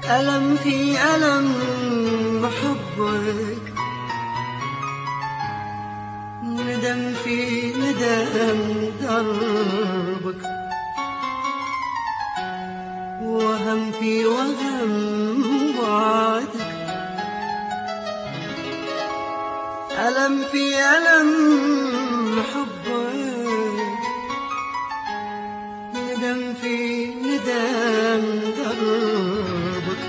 ألم في ألم حبك، ندم في ندم دربك، وهم في وهم وعدك. ألم في ألم حبك، ندم في ندم دربك،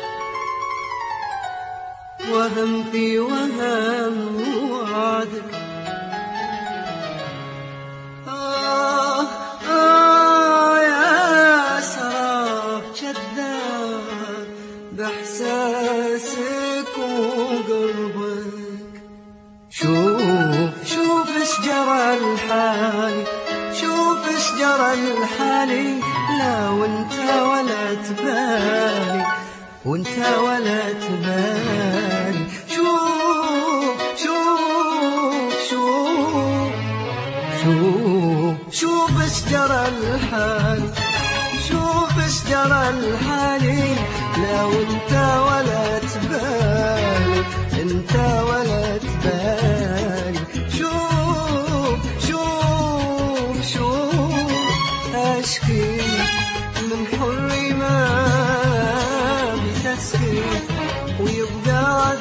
وهم في وهم وعدك. يا سراب كذاب بإحساسك وقلبك. شوف اش جرى الحالي، شوف اش جرى الحالي، لا وانت ولا تبالي، وانت ولا تبالي. شوف اش جرى الحالي، شوف اش جرى الحالي، لا وانت ولا تبالي، انت ولا تبالي. شوف اشكي من حر ما بتسكي، ويبقى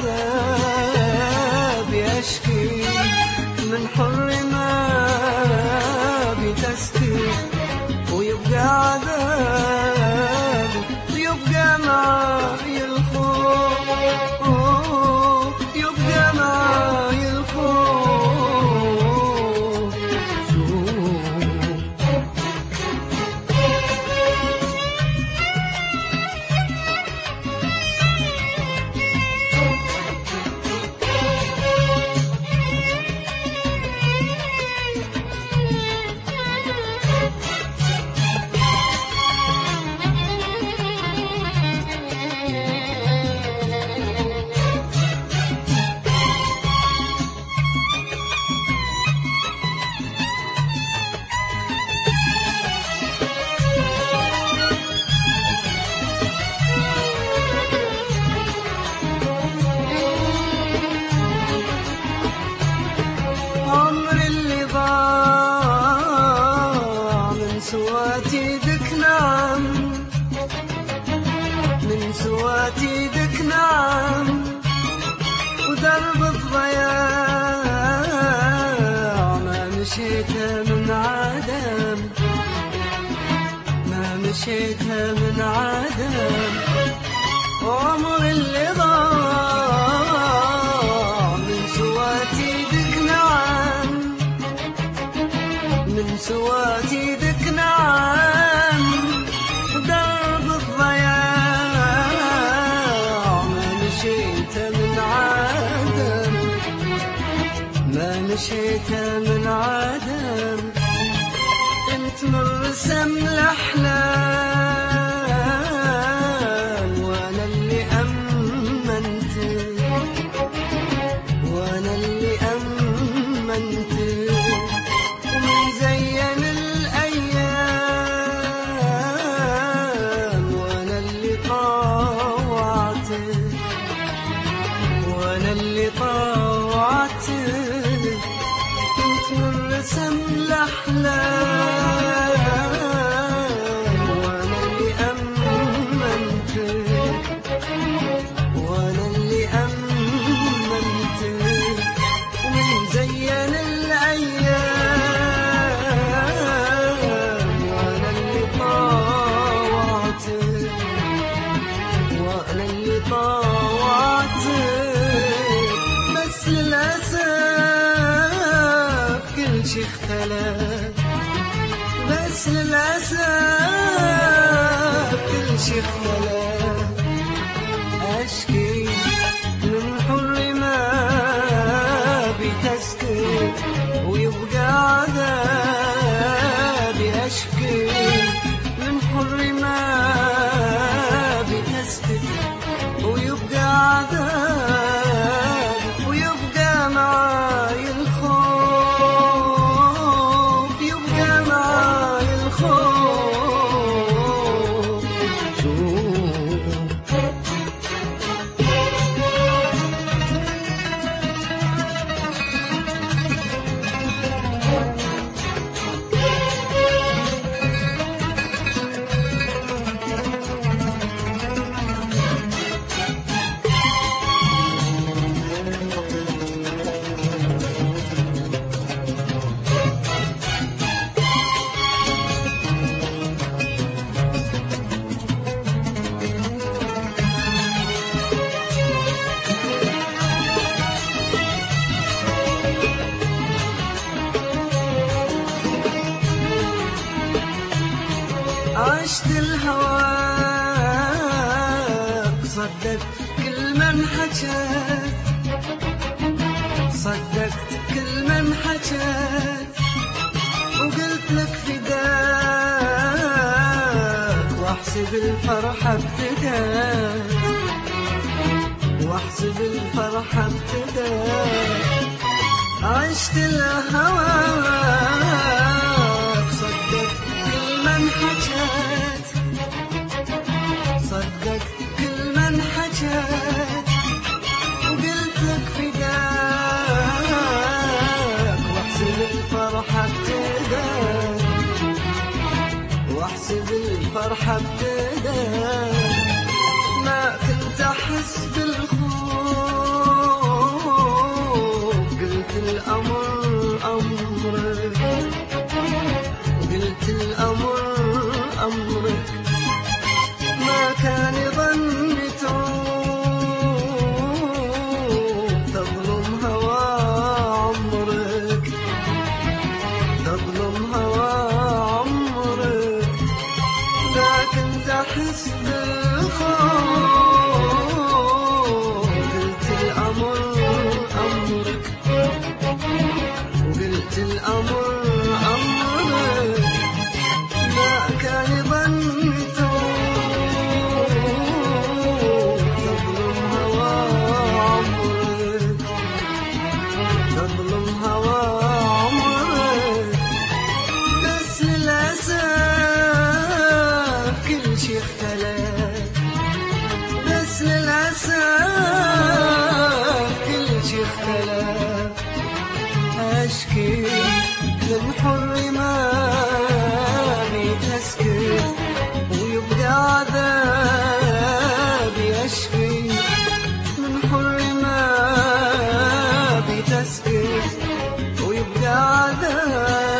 عذابي. اشكي من حر ما بتسكي، ويبقى عذابي، ويبقى معي الخوف، يبقى معي الخوف. من سواتي ذك نعم، ودرب الضياع ما مشيتها من عدم، ما مشيتها من عدم. وعمر اللي ضاع من سواتي ذك نعم، من سواتي ذك نعم، ودرب الضياع ما مشيت من عدم، ما مشيت من عدم. انت من رسم الأحلام، وانا اللي أمنتك، وانا اللي أمنتك. ومن زين الأيام، وانا اللي طوعتك، وانا اللي طوعتك. كنت من رسم الأحلام، وانا اللي أمنتك، وانا اللي أمنتك. ومن زين الأيام، وانا اللي طوعتك، وانا اللي طوعتك. بس للأسف كل شي اختلف، بس للأسف كل شي اختلف. أشكي من حر ما بتسكت، ويبقى عذابي. أشكي من حر ما بتسكت، ويبقى عذابي، ويبقى معي الخوف، يبقى معي الخوف. صدقت كل من حكت، صدقت كل من حكت، وقلت لك فداك، واحسب الفرحة ابتدت، واحسب الفرحة ابتدت، عشت لهواك. صدقت كل من حكت، صدقت كل من حكت، وقلت لك فداك، واحسب الفرحة ابتدت، واحسب الفرحة ابتدت. ما كنت احس بالخوف، قلت الامر امرك، قلت الامر امرك. ما كان ظني تعود تظلم هوى عمرك، تظلم هوى عمرك. ما كنت احس بالخوف، قلت الامر امرك، وقلت الامر امرك. ما كان ظني تظلم هوى عمرك، تظلم هوى عمرك. بس للأسف كل شي اختلف، بس للأسف كل شي اختلف. أشكي من حر ما بيتسكت، ويبقى عذابي. أشكي من حر ما بيتسكت، ويبقى عذابي.